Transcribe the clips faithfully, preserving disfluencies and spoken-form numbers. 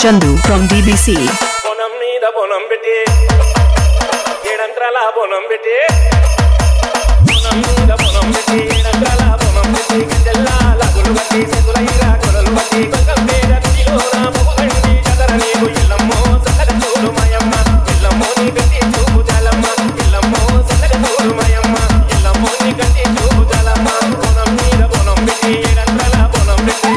Chandu from D B C. Bonam nida bonam beti, yedantrala bonam beti. Bonam nida bonam beti, yedantrala bonam beti. Kajalla la gulubati, setulaira gulubati. Kolkampeda tilora bogandi jadarani go illammo sakada chulu mayamma. Illammo ni gatti chubu jalamma. Illammo sakada chulu mayamma. Illammo ni gatti chubu jalamma. Bonam nida bonam beti, yedantrala bonam beti.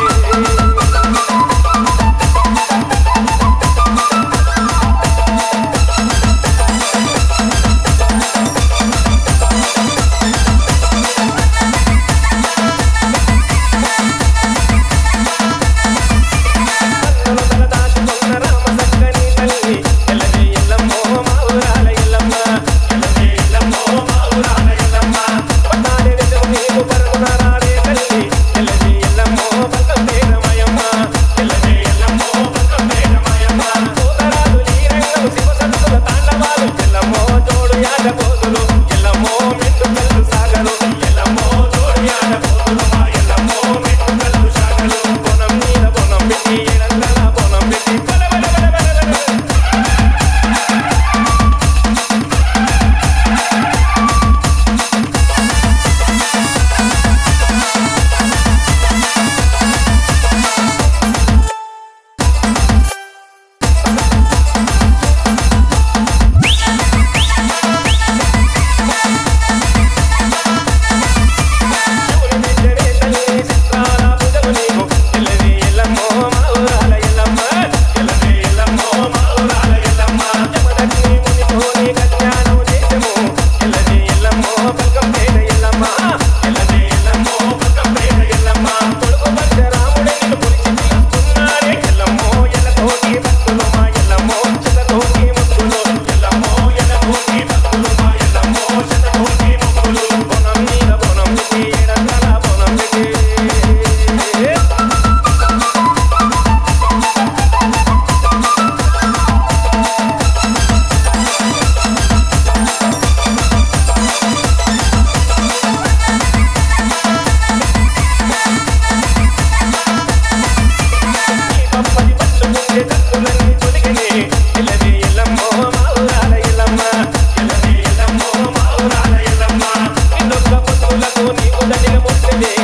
Let me